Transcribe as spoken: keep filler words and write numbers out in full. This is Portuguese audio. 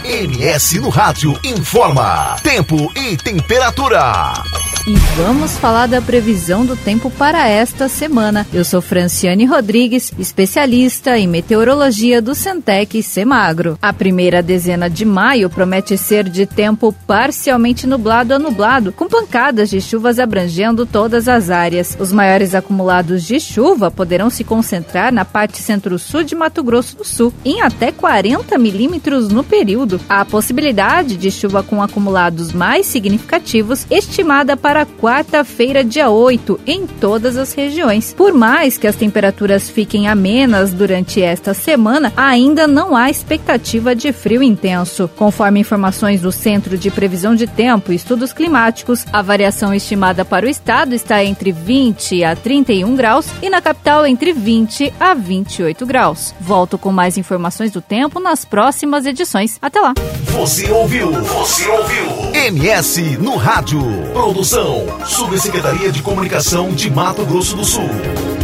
M S no Rádio informa tempo e temperatura. E vamos falar da previsão do tempo para esta semana. Eu sou Franciane Rodrigues, especialista em meteorologia do Centec Semagro. A primeira dezena de maio promete ser de tempo parcialmente nublado a nublado, com pancadas de chuvas abrangendo todas as áreas. Os maiores acumulados de chuva poderão se concentrar na parte centro-sul de Mato Grosso do Sul, em até quarenta milímetros no período. A possibilidade de chuva com acumulados mais significativos estimada para quarta-feira, dia oito, em todas as regiões. Por mais que as temperaturas fiquem amenas durante esta semana, ainda não há expectativa de frio intenso. Conforme informações do Centro de Previsão de Tempo e Estudos Climáticos, a variação estimada para o estado está entre vinte a trinta e um graus e na capital entre vinte a vinte e oito graus. Volto com mais informações do tempo nas próximas edições. Até lá! Você ouviu? Você ouviu? M S no Rádio. Produção Subsecretaria de Comunicação de Mato Grosso do Sul.